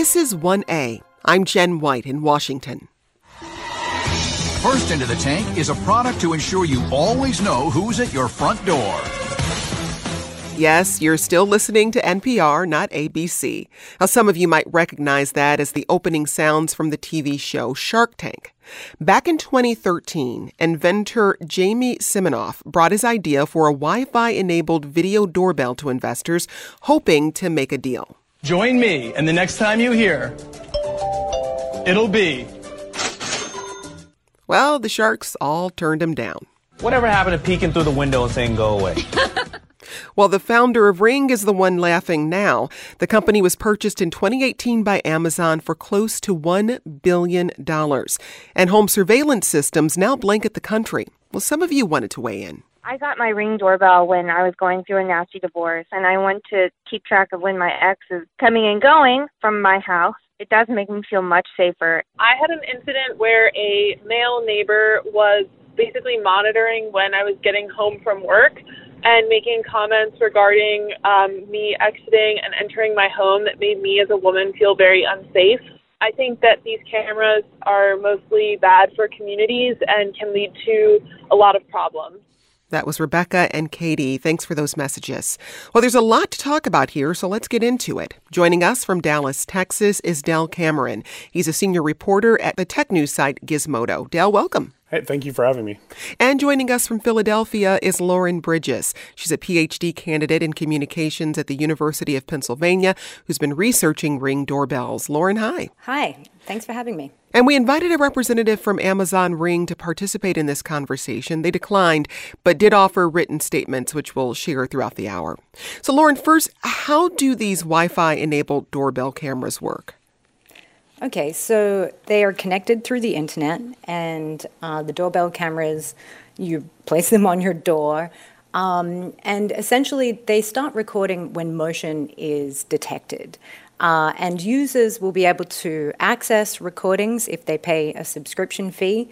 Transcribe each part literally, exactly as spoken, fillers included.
This is one A. I'm Jen White in Washington. First into the tank is a product to ensure you always know who's at your front door. Yes, you're still listening to N P R, not A B C. Now, some of you might recognize that as the opening sounds from the T V show Shark Tank. Back in twenty thirteen, inventor Jamie Siminoff brought his idea for a Wi-Fi-enabled video doorbell to investors, hoping to make a deal. Join me, and the next time you hear, it'll be... Well, the sharks all turned him down. Whatever happened to peeking through the window and saying, go away? Well, the founder of Ring is the one laughing now. The company was purchased in twenty eighteen by Amazon for close to one billion dollars. And home surveillance systems now blanket the country. Well, some of you wanted to weigh in. I got my Ring doorbell when I was going through a nasty divorce, and I want to keep track of when my ex is coming and going from my house. It does make me feel much safer. I had an incident where a male neighbor was basically monitoring when I was getting home from work and making comments regarding um, me exiting and entering my home that made me as a woman feel very unsafe. I think that these cameras are mostly bad for communities and can lead to a lot of problems. That was Rebecca and Katie. Thanks for those messages. Well, there's a lot to talk about here, so let's get into it. Joining us from Dallas, Texas, is Del Cameron. He's a senior reporter at the tech news site Gizmodo. Del, welcome. Hey, thank you for having me. And joining us from Philadelphia is Lauren Bridges. She's a P H D candidate in communications at the University of Pennsylvania who's been researching Ring doorbells. Lauren, hi. Hi. Thanks for having me. And we invited a representative from Amazon Ring to participate in this conversation. They declined, but did offer written statements, which we'll share throughout the hour. So, Lauren, first, how do these Wi-Fi-enabled doorbell cameras work? Okay, so they are connected through the internet, and uh, the doorbell cameras, you place them on your door, um, and essentially they start recording when motion is detected. Uh, and users will be able to access recordings if they pay a subscription fee,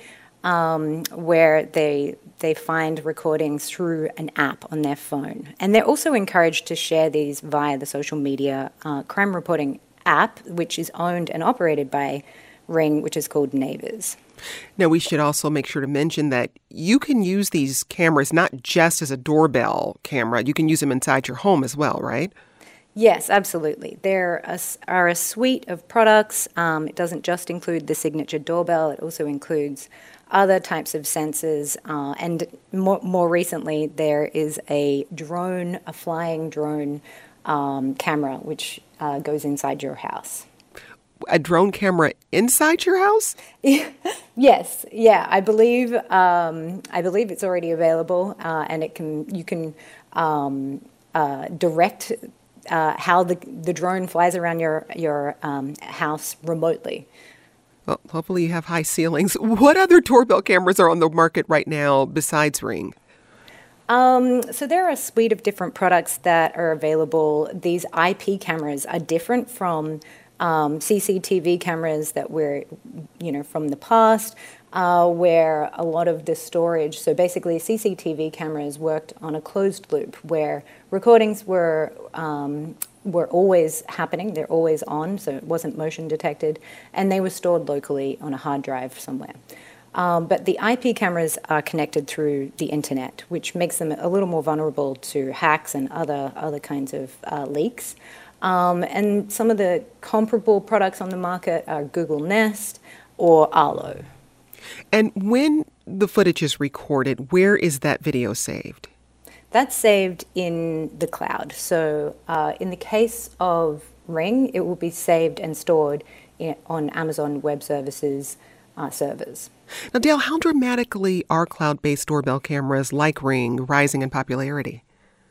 um, where they they find recordings through an app on their phone. And they're also encouraged to share these via the social media uh, crime reporting app, which is owned and operated by Ring, which is called Neighbors. Now, we should also make sure to mention that you can use these cameras not just as a doorbell camera. You can use them inside your home as well, right? Yes, absolutely. There are a suite of products. Um, it doesn't just include the signature doorbell. It also includes other types of sensors. Uh, and more, more recently, there is a drone, a flying drone um, camera, which uh, goes inside your house. A drone camera inside your house? Yes, yeah. I believe um, I believe it's already available, uh, and it can you can um, uh, direct Uh, how the the drone flies around your your um, house remotely. Well, hopefully you have high ceilings. What other doorbell cameras are on the market right now besides Ring? Um, so there are a suite of different products that are available. These I P cameras are different from um, C C T V cameras that were, you know, from the past, uh, where a lot of the storage. So basically, C C T V cameras worked on a closed loop where recordings were um, were always happening. They're always on, so it wasn't motion detected, and they were stored locally on a hard drive somewhere. Um, but the I P cameras are connected through the internet, which makes them a little more vulnerable to hacks and other other kinds of uh, leaks. Um, and some of the comparable products on the market are Google Nest or Arlo. And when the footage is recorded, where is that video saved? That's saved in the cloud. So uh, in the case of Ring, it will be saved and stored in, on Amazon Web Services uh, servers. Now, Dale, how dramatically are cloud-based doorbell cameras like Ring rising in popularity?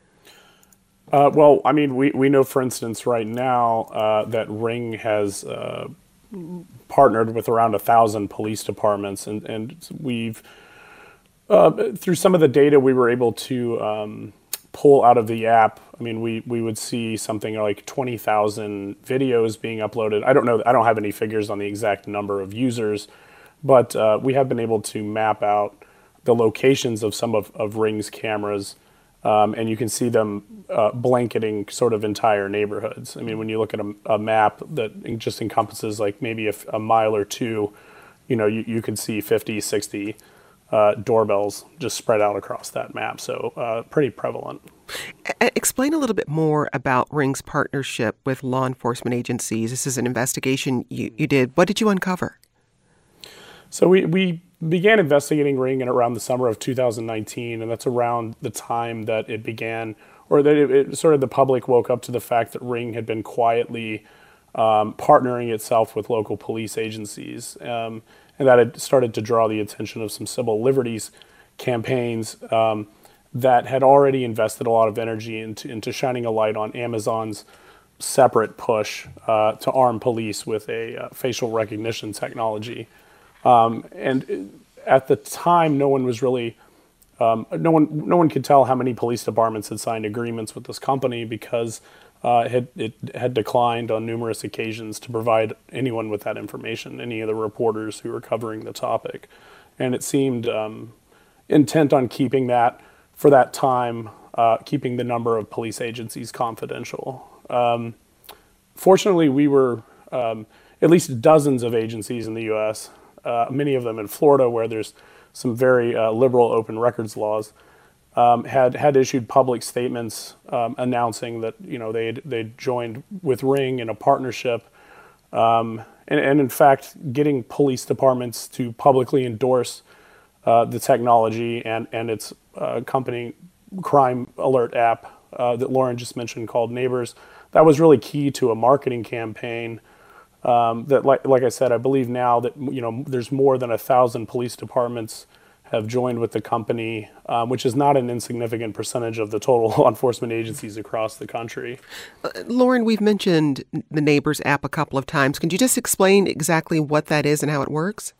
Uh, well, I mean, we, we know, for instance, right now uh, that Ring has uh, partnered with around a thousand police departments, and, and we've, uh, through some of the data we were able to um, pull out of the app, I mean, we, we would see something like twenty thousand videos being uploaded. I don't know, I don't have any figures on the exact number of users, but uh, we have been able to map out the locations of some of, of Ring's cameras. Um, and you can see them uh, blanketing sort of entire neighborhoods. I mean, when you look at a, a map that just encompasses like maybe a, a mile or two, you know, you, you can see fifty, sixty uh, doorbells just spread out across that map. So uh, pretty prevalent. Explain a little bit more about Ring's partnership with law enforcement agencies. This is an investigation you, you did. What did you uncover? So we, we began investigating Ring in around the summer of two thousand nineteen, and that's around the time that it began, or that it, it sort of the public woke up to the fact that Ring had been quietly um, partnering itself with local police agencies, um, and that it started to draw the attention of some civil liberties campaigns um, that had already invested a lot of energy into, into shining a light on Amazon's separate push uh, to arm police with a uh, facial recognition technology. Um, and at the time, no one was really, um, no one, no one could tell how many police departments had signed agreements with this company because uh, it, had, it had declined on numerous occasions to provide anyone with that information, any of the reporters who were covering the topic. And it seemed um, intent on keeping that, for that time, uh, keeping the number of police agencies confidential. Um, fortunately, we were um, at least dozens of agencies in the U S, Uh, many of them in Florida, where there's some very uh, liberal open records laws, um, had had issued public statements um, announcing that you know they they'd joined with Ring in a partnership, um, and, and in fact getting police departments to publicly endorse uh, the technology and and its uh, accompanying crime alert app uh, that Lauren just mentioned called Neighbors. That was really key to a marketing campaign. Um, that, like, like I said, I believe now that you know there's more than a thousand police departments have joined with the company, um, which is not an insignificant percentage of the total law enforcement agencies across the country. Uh, Lauren, we've mentioned the Neighbors app a couple of times. Can you just explain exactly what that is and how it works?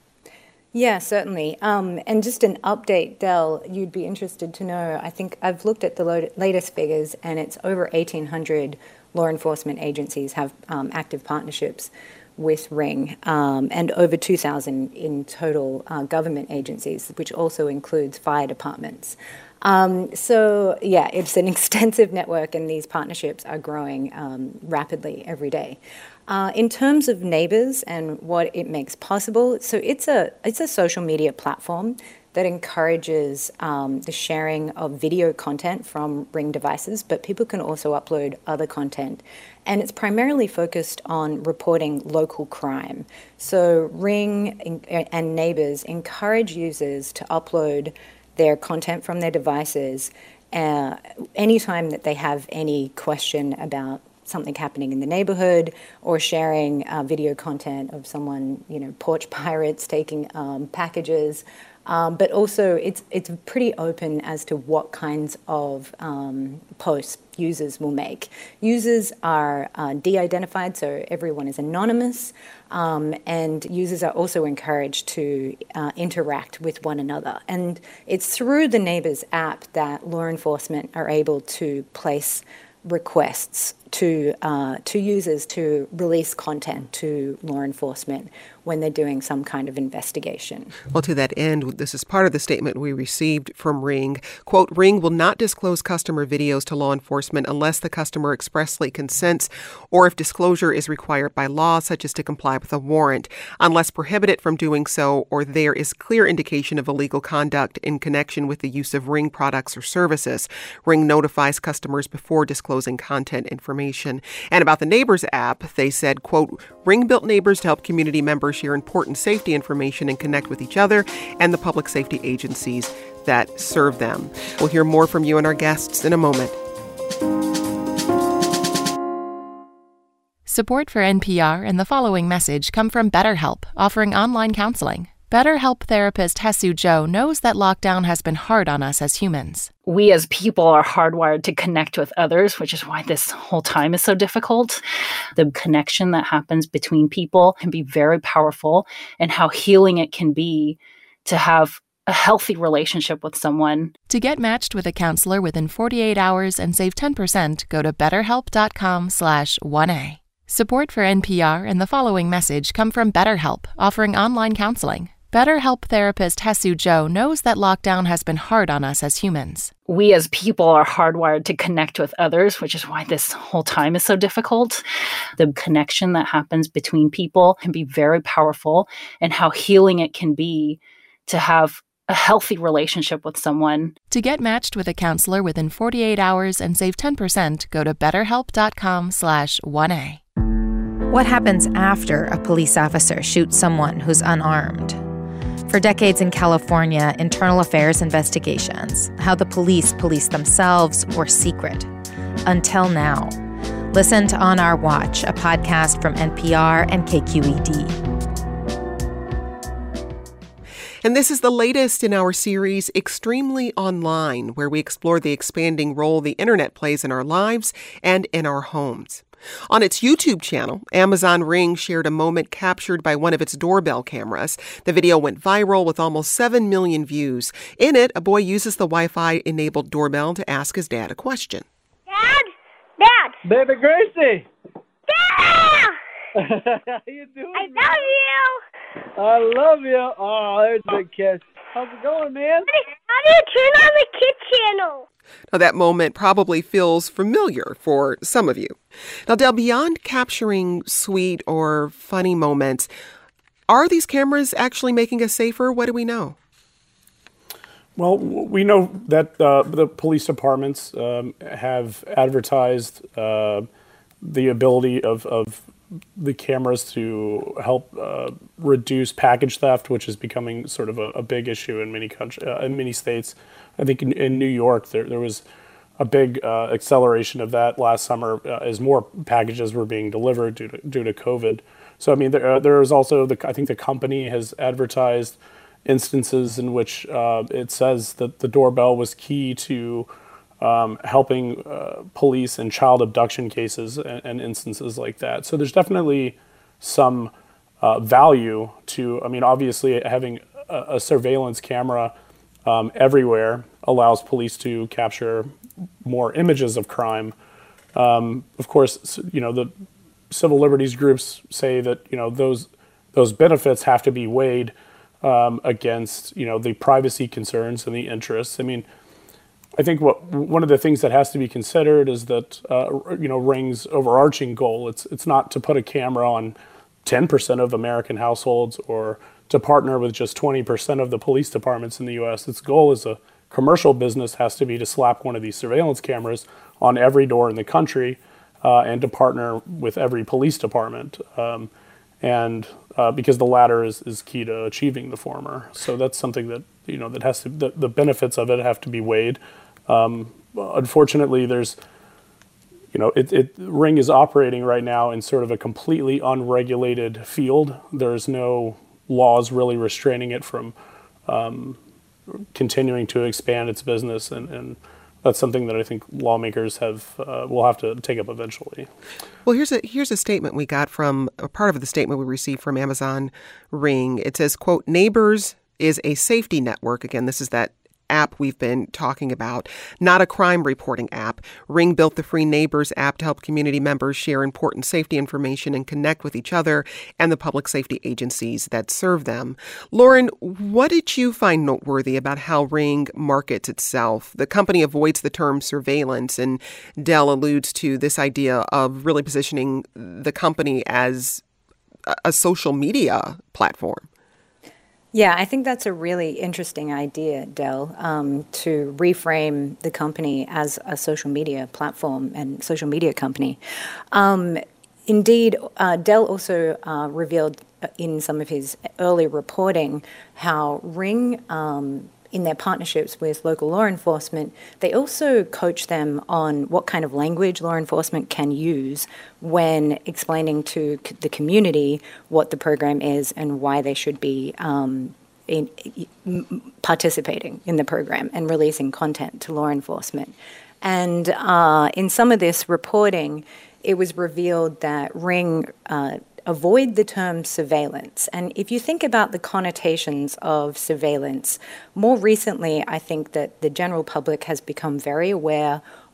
Yeah, certainly. Um, and just an update, Del, you'd be interested to know. I think I've looked at the lo- latest figures, and it's over eighteen hundred law enforcement agencies have um, active partnerships with Ring, um, and over two thousand in total uh, government agencies, which also includes fire departments. Um, so, yeah, it's an extensive network, and these partnerships are growing um, rapidly every day. Uh, in terms of Neighbors and what it makes possible, so it's a it's a social media platform that encourages um, the sharing of video content from Ring devices, but people can also upload other content. And it's primarily focused on reporting local crime. So Ring and Neighbors encourage users to upload their content from their devices uh, anytime that they have any question about something happening in the neighborhood, or sharing uh, video content of someone, you know, porch pirates taking um, packages. Um, but also, it's it's pretty open as to what kinds of um, posts users will make. Users are uh, de-identified, so everyone is anonymous, um, and users are also encouraged to uh, interact with one another. And it's through the Neighbors app that law enforcement are able to place requests to uh, to users to release content to law enforcement when they're doing some kind of investigation. Well, to that end, this is part of the statement we received from Ring. Quote, Ring will not disclose customer videos to law enforcement unless the customer expressly consents or if disclosure is required by law, such as to comply with a warrant, unless prohibited from doing so or there is clear indication of illegal conduct in connection with the use of Ring products or services. Ring notifies customers before disclosing content information. And about the Neighbors app, they said, quote, Ring built Neighbors to help community members share important safety information and connect with each other and the public safety agencies that serve them. We'll hear more from you and our guests in a moment. Support for N P R and the following message come from BetterHelp, offering online counseling. BetterHelp therapist Hesu Joe knows that lockdown has been hard on us as humans. We as people are hardwired to connect with others, which is why this whole time is so difficult. The connection that happens between people can be very powerful, and how healing it can be to have a healthy relationship with someone. To get matched with a counselor within forty-eight hours and save ten percent, go to betterhelp.com slash 1A. Support for N P R and the following message come from BetterHelp, offering online counseling. BetterHelp therapist Hesu Joe knows that lockdown has been hard on us as humans. We as people are hardwired to connect with others, which is why this whole time is so difficult. The connection that happens between people can be very powerful, and how healing it can be to have a healthy relationship with someone. To get matched with a counselor within forty-eight hours and save ten percent, go to betterhelp.com slash 1A. What happens after a police officer shoots someone who's unarmed? For decades in California, internal affairs investigations, how the police police themselves or secret. Until now. Listen to On Our Watch, a podcast from N P R and K Q E D. And this is the latest in our series, Extremely Online, where we explore the expanding role the internet plays in our lives and in our homes. On its YouTube channel, Amazon Ring shared a moment captured by one of its doorbell cameras. The video went viral with almost seven million views. In it, a boy uses the Wi-Fi-enabled doorbell to ask his dad a question. Dad? Dad? Baby Gracie! Dad! How you doing, I man? love you! I love you. Oh, there's a big kiss. How's it going, man? How do you turn on the kid channel? Now, that moment probably feels familiar for some of you. Now, Del, beyond capturing sweet or funny moments, are these cameras actually making us safer? What do we know? Well, we know that uh, the police departments um, have advertised uh, the ability of, of the cameras to help uh, reduce package theft, which is becoming sort of a, a big issue in many countries, uh, in many states. I think in, in New York, there there was a big uh, acceleration of that last summer uh, as more packages were being delivered due to, due to COVID. So, I mean, there, uh, there is also, the I think the company has advertised instances in which uh, it says that the doorbell was key to um, helping uh, police in child abduction cases and, and instances like that. So there's definitely some uh, value to, I mean, obviously having a, a surveillance camera um, everywhere allows police to capture more images of crime. Um, of course, you know, the civil liberties groups say that, you know, those those benefits have to be weighed um, against, you know, the privacy concerns and the interests. I mean, I think what one of the things that has to be considered is that, uh, you know, Ring's overarching goal, it's it's not to put a camera on ten percent of American households or to partner with just twenty percent of the police departments in the U S. Its goal as a commercial business has to be to slap one of these surveillance cameras on every door in the country uh, and to partner with every police department. Um, and uh, because the latter is, is key to achieving the former. So that's something that, you know, that has to, the, the benefits of it have to be weighed. Um, unfortunately, there's, you know, it, it Ring is operating right now in sort of a completely unregulated field. There's no laws really restraining it from um, continuing to expand its business, and, and that's something that I think lawmakers have uh, will have to take up eventually. Well, here's a here's a statement we got from a part of the statement we received from Amazon Ring. It says, quote, "Neighbors is a safety network." Again, this is that app we've been talking about, not a crime reporting app. Ring built the free Neighbors app to help community members share important safety information and connect with each other and the public safety agencies that serve them. Lauren, what did you find noteworthy about how Ring markets itself? The company avoids the term surveillance, and Del alludes to this idea of really positioning the company as a social media platform. Yeah, I think that's a really interesting idea, Del, um, to reframe the company as a social media platform and social media company. Um, indeed, uh, Del also uh, revealed in some of his early reporting how Ring, um, in their partnerships with local law enforcement, they also coach them on what kind of language law enforcement can use when explaining to c- the community what the program is and why they should be um, in, in, participating in the program and releasing content to law enforcement. And uh, in some of this reporting, it was revealed that Ring uh, avoid the term surveillance. And if you think about the connotations of surveillance, more recently, I think that the general public has become very aware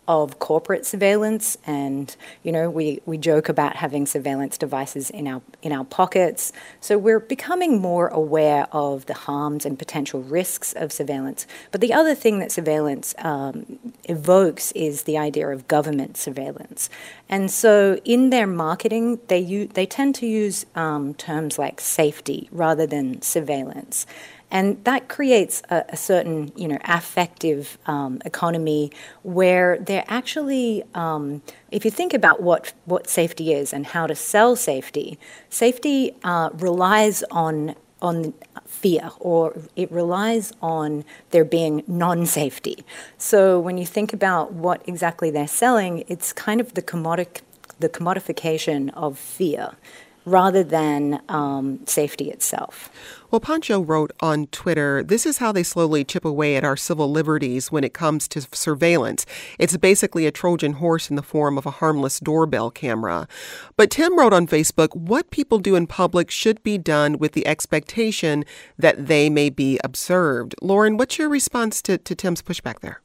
of corporate surveillance, and you know we, we joke about having surveillance devices in our in our pockets. So we're becoming more aware of the harms and potential risks of surveillance. But the other thing that surveillance um, evokes is the idea of government surveillance. And so in their marketing, they u- they tend to use um, terms like safety rather than surveillance. And that creates a, a certain, you know, affective um, economy where they're actually, um, if you think about what, what safety is and how to sell safety, safety uh, relies on on fear, or it relies on there being non-safety. So when you think about what exactly they're selling, it's kind of the commodic, the commodification of fear, rather than um, safety itself. Well, Pancho wrote on Twitter, this is how they slowly chip away at our civil liberties when it comes to surveillance. It's basically a Trojan horse in the form of a harmless doorbell camera. But Tim wrote on Facebook, what people do in public should be done with the expectation that they may be observed. Lauren, what's your response to, to Tim's pushback there?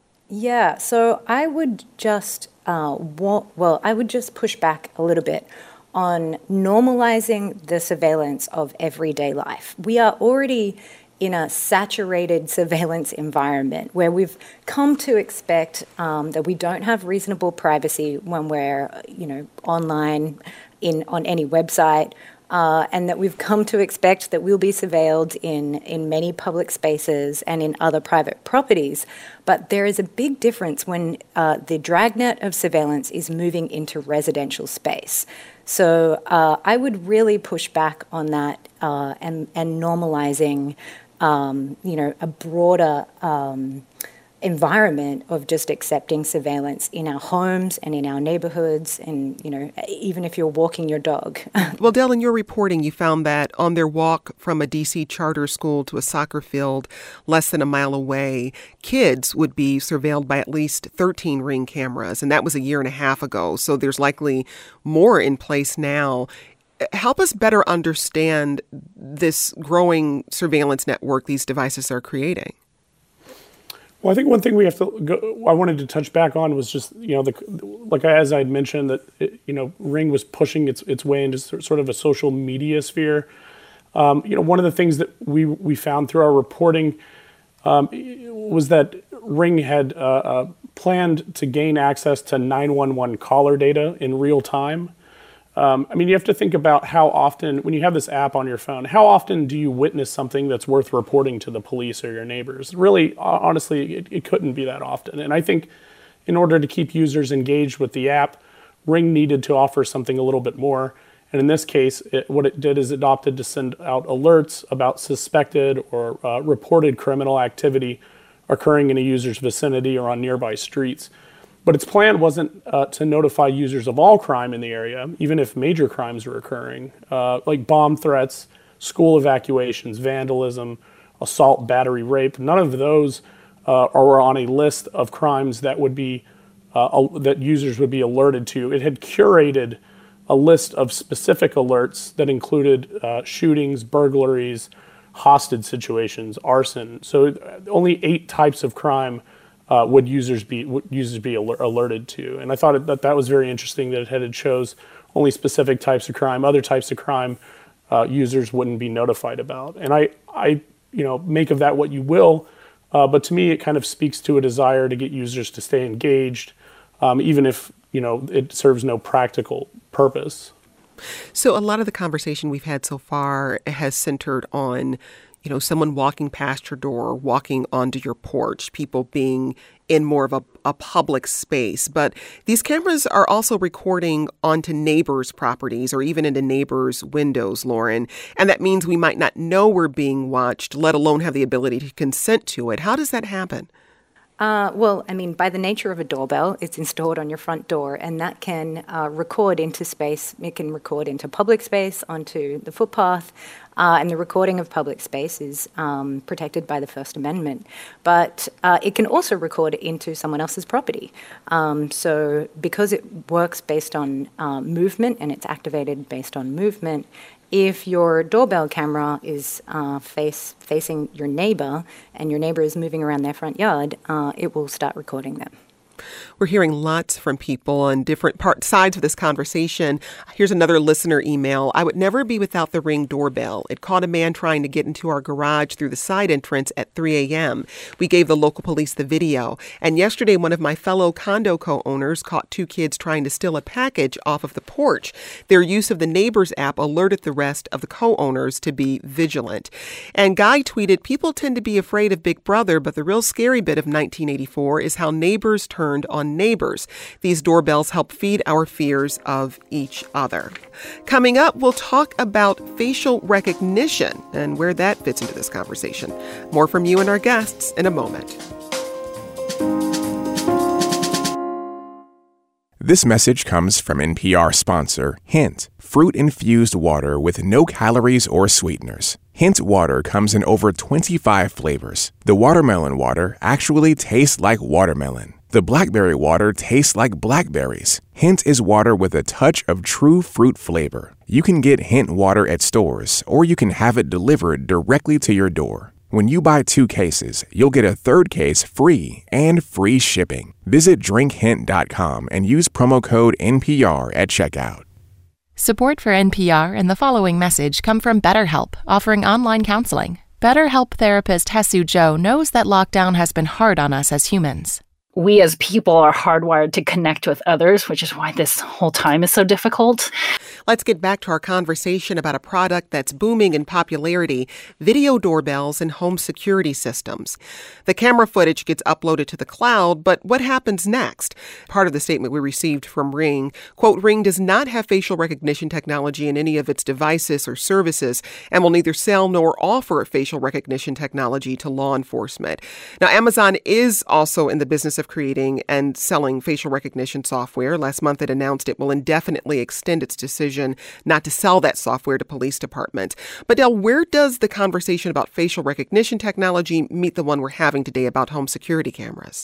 Yeah, so I would just, uh, wa- well, I would just push back a little bit on normalizing the surveillance of everyday life. We are already in a saturated surveillance environment where we've come to expect um, that we don't have reasonable privacy when we're, you know, online, in on any website, uh, and that we've come to expect that we'll be surveilled in, in many public spaces and in other private properties. But there is a big difference when uh, the dragnet of surveillance is moving into residential space. So uh, I would really push back on that uh, and, and normalizing, um, you know, a broader um, environment of just accepting surveillance in our homes and in our neighborhoods, and, you know, even if you're walking your dog. Well, Del, in your reporting, you found that on their walk from a D C charter school to a soccer field less than a mile away, kids would be surveilled by at least thirteen Ring cameras, and that was a year and a half ago. So there's likely more in place now. Help us better understand this growing surveillance network these devices are creating. Well, I think one thing we have to go, I wanted to touch back on was just, you know, the, like as I had mentioned that, it, you know, Ring was pushing its its way into sort of a social media sphere. Um, you know, one of the things that we, we found through our reporting um, was that Ring had uh, uh, planned to gain access to nine one one caller data in real time. Um, I mean, you have to think about how often, when you have this app on your phone, how often do you witness something that's worth reporting to the police or your neighbors? Really, honestly, it, it couldn't be that often. And I think in order to keep users engaged with the app, Ring needed to offer something a little bit more. And in this case, it, what it did is it opted to send out alerts about suspected or uh, reported criminal activity occurring in a user's vicinity or on nearby streets. But its plan wasn't uh, to notify users of all crime in the area, even if major crimes were occurring, uh, like bomb threats, school evacuations, vandalism, assault, battery, rape. None of those uh, are on a list of crimes that would be uh, that users would be alerted to. It had curated a list of specific alerts that included uh, shootings, burglaries, hostage situations, arson. So only eight types of crime Uh, would users be would users be aler- alerted to, and I thought it, that that was very interesting that it had it shows only specific types of crime, other types of crime uh, users wouldn't be notified about. And I I you know make of that what you will, uh, but to me it kind of speaks to a desire to get users to stay engaged, um, even if you know it serves no practical purpose. So a lot of the conversation we've had so far has centered on, you know, someone walking past your door, walking onto your porch, people being in more of a, a public space. But these cameras are also recording onto neighbors' properties or even into neighbors' windows, Lauren. And that means we might not know we're being watched, let alone have the ability to consent to it. How does that happen? Uh, well, I mean, by the nature of a doorbell, it's installed on your front door, and that can uh, record into space. It can record into public space, onto the footpath, uh, and the recording of public space is um, protected by the First Amendment. But uh, it can also record into someone else's property. Um, so because it works based on uh, movement and it's activated based on movement, if your doorbell camera is uh, face facing your neighbor and your neighbor is moving around their front yard, uh, it will start recording them. We're hearing lots from people on different part, sides of this conversation. Here's another listener email. I would never be without the Ring doorbell. It caught a man trying to get into our garage through the side entrance at three a.m. We gave the local police the video. And yesterday, one of my fellow condo co-owners caught two kids trying to steal a package off of the porch. Their use of the Neighbors app alerted the rest of the co-owners to be vigilant. And Guy tweeted, people tend to be afraid of Big Brother, but the real scary bit of nineteen eighty-four is how neighbors turned on neighbors. These doorbells help feed our fears of each other. Coming up, we'll talk about facial recognition and where that fits into this conversation. More from you and our guests in a moment. This message comes from N P R sponsor Hint, fruit-infused water with no calories or sweeteners. Hint water comes in over twenty-five flavors. The watermelon water actually tastes like watermelon. The blackberry water tastes like blackberries. Hint is water with a touch of true fruit flavor. You can get Hint water at stores, or you can have it delivered directly to your door. When you buy two cases, you'll get a third case free and free shipping. Visit drink hint dot com and use promo code N P R at checkout. Support for N P R and the following message come from BetterHelp, offering online counseling. BetterHelp therapist Hesu Joe knows that lockdown has been hard on us as humans. We as people are hardwired to connect with others, which is why this whole time is so difficult. Let's get back to our conversation about a product that's booming in popularity, video doorbells and home security systems. The camera footage gets uploaded to the cloud, but what happens next? Part of the statement we received from Ring, quote, Ring does not have facial recognition technology in any of its devices or services and will neither sell nor offer facial recognition technology to law enforcement. Now, Amazon is also in the business of creating and selling facial recognition software. Last month, it announced it will indefinitely extend its decision not to sell that software to police departments. But Del, where does the conversation about facial recognition technology meet the one we're having today about home security cameras?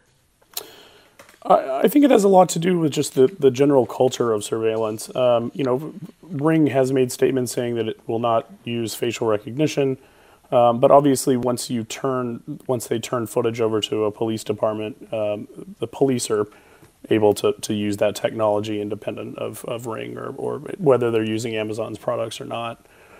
I, I think it has a lot to do with just the, the general culture of surveillance. Um, you know, Ring has made statements saying that it will not use facial recognition. Um, but obviously, once you turn, once they turn footage over to a police department, um, the police are able to, to use that technology independent of, of Ring or, or whether they're using Amazon's products or not.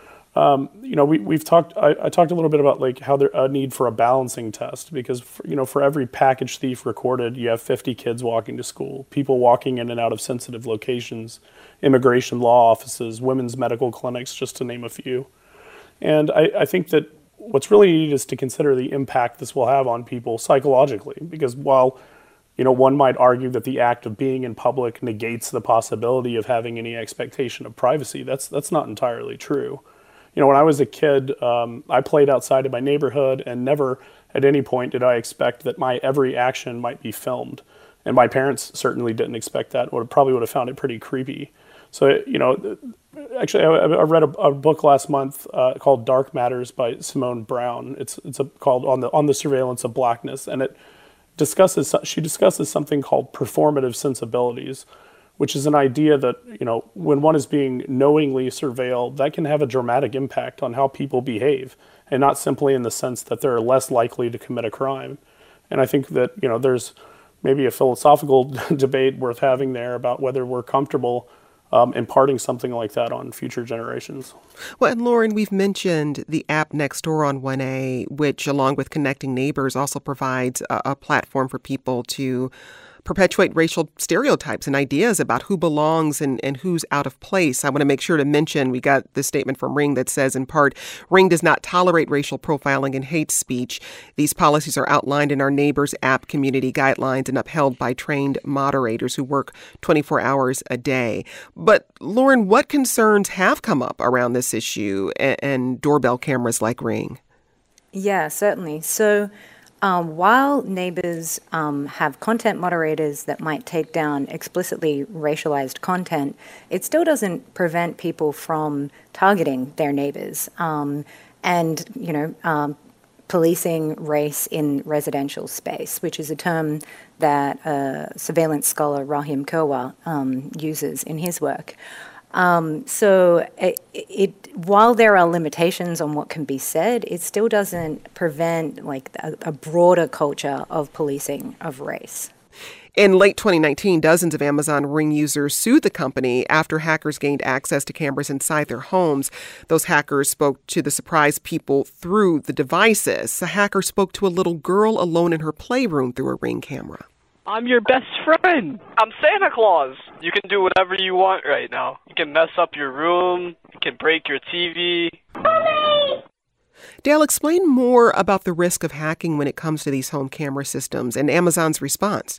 Um, you know, we, we've talked, I, I talked a little bit about like how there a need for a balancing test because, for, you know, for every package thief recorded, you have fifty kids walking to school, people walking in and out of sensitive locations, immigration law offices, women's medical clinics, just to name a few. And I, I think that what's really needed is to consider the impact this will have on people psychologically, because while, you know, one might argue that the act of being in public negates the possibility of having any expectation of privacy, that's that's not entirely true. You know, when I was a kid, um, I played outside of my neighborhood, and never at any point did I expect that my every action might be filmed. And my parents certainly didn't expect that, or probably would have found it pretty creepy. So, you know, actually, I, I read a, a book last month uh, called Dark Matters by Simone Brown. It's it's a, called on the on the surveillance of blackness, and it discusses she discusses something called performative sensibilities, which is an idea that, you know, when one is being knowingly surveilled, that can have a dramatic impact on how people behave, and not simply in the sense that they're less likely to commit a crime. And I think that, you know, there's maybe a philosophical debate worth having there about whether we're comfortable Um, imparting something like that on future generations. Well, and Lauren, we've mentioned the app Nextdoor on one A, which, along with Connecting Neighbors, also provides a, a platform for people to perpetuate racial stereotypes and ideas about who belongs and, and who's out of place. I want to make sure to mention we got this statement from Ring that says, in part, Ring does not tolerate racial profiling and hate speech. These policies are outlined in our Neighbors app community guidelines and upheld by trained moderators who work twenty-four hours a day. But Lauren, what concerns have come up around this issue and, and doorbell cameras like Ring? Yeah, certainly. So Um, while Neighbors um, have content moderators that might take down explicitly racialized content, it still doesn't prevent people from targeting their neighbors um, and, you know, um, policing race in residential space, which is a term that uh, surveillance scholar Rahim Kirwa um, uses in his work. Um, so it, it, while there are limitations on what can be said, it still doesn't prevent like a, a broader culture of policing of race. In late twenty nineteen, dozens of Amazon Ring users sued the company after hackers gained access to cameras inside their homes. Those hackers spoke to the surprised people through the devices. The hacker spoke to a little girl alone in her playroom through a Ring camera. I'm your best friend. I'm Santa Claus. You can do whatever you want right now. You can mess up your room. You can break your T V. Dale, explain more about the risk of hacking when it comes to these home camera systems and Amazon's response.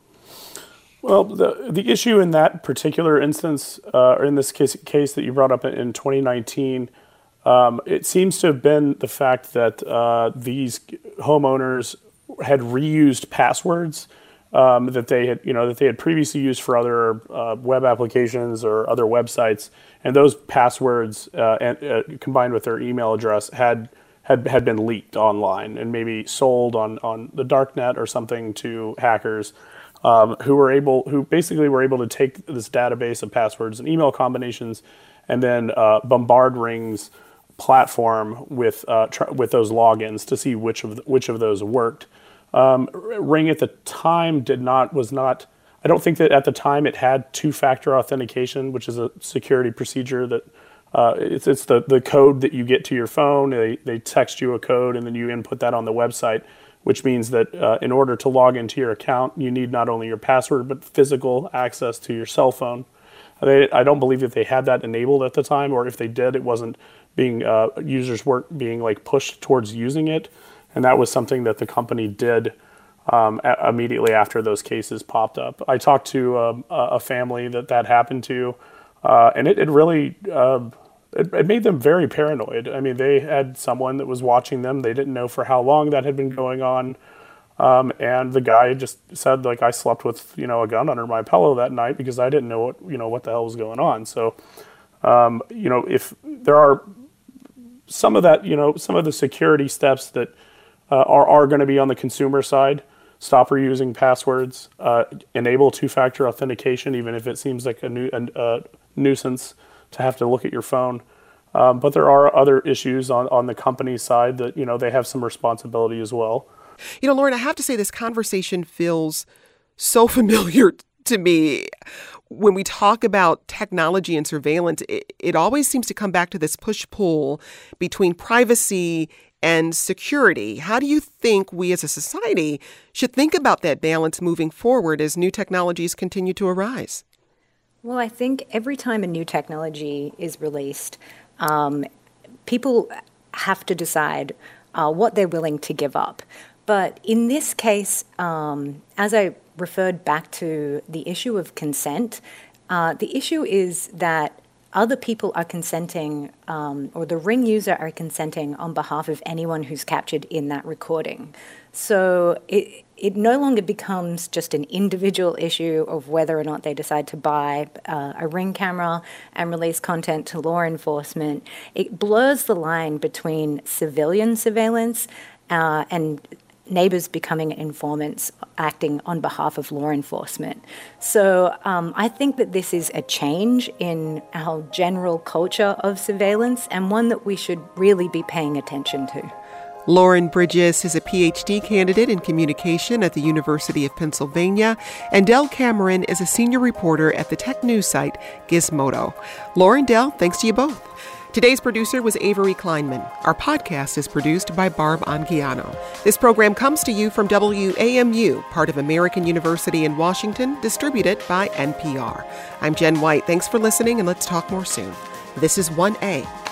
Well, the the issue in that particular instance, uh, or in this case, case that you brought up in twenty nineteen, um, it seems to have been the fact that uh, these homeowners had reused passwords um, that they had, you know, that they had previously used for other uh, web applications or other websites, and those passwords, uh, and, uh, combined with their email address, had had had been leaked online and maybe sold on on the darknet or something to hackers. Um, who were able, who basically were able to take this database of passwords and email combinations, and then uh, bombard Ring's platform with uh, tr- with those logins to see which of the, which of those worked. Um, Ring at the time did not was not. I don't think that at the time it had two-factor authentication, which is a security procedure that uh, it's it's the the code that you get to your phone. They they text you a code and then you input that on the website, which means that uh, in order to log into your account, you need not only your password, but physical access to your cell phone. They, I don't believe that they had that enabled at the time, or if they did, it wasn't being, uh, users weren't being like pushed towards using it. And that was something that the company did um, a- immediately after those cases popped up. I talked to um, a family that that happened to, uh, and it, it really, uh, It, it made them very paranoid. I mean, they had someone that was watching them. They didn't know for how long that had been going on. Um, and the guy just said, like, I slept with, you know, a gun under my pillow that night because I didn't know what, you know, what the hell was going on. So, um, you know, if there are some of that, you know, some of the security steps that uh, are, are going to be on the consumer side, stop reusing passwords, uh, enable two-factor authentication, even if it seems like a, nu- a, a nuisance to have to look at your phone. Um, but there are other issues on, on the company side that, you know, they have some responsibility as well. You know, Lauren, I have to say this conversation feels so familiar to me. When we talk about technology and surveillance, it, it always seems to come back to this push-pull between privacy and security. How do you think we as a society should think about that balance moving forward as new technologies continue to arise? Well, I think every time a new technology is released, um, people have to decide uh, what they're willing to give up. But in this case, um, as I referred back to the issue of consent, uh, the issue is that other people are consenting, um, or the Ring user are consenting on behalf of anyone who's captured in that recording. So it it no longer becomes just an individual issue of whether or not they decide to buy uh, a Ring camera and release content to law enforcement. It blurs the line between civilian surveillance uh, and neighbors becoming informants acting on behalf of law enforcement. So um, I think that this is a change in our general culture of surveillance, and one that we should really be paying attention to. Lauren Bridges is a P H D candidate in communication at the University of Pennsylvania, and Del Cameron is a senior reporter at the tech news site Gizmodo. Lauren, Del, thanks to you both. Today's producer was Avery Kleinman. Our podcast is produced by Barb Anguiano. This program comes to you from W A M U, part of American University in Washington, distributed by N P R. I'm Jen White. Thanks for listening, and let's talk more soon. This is one A.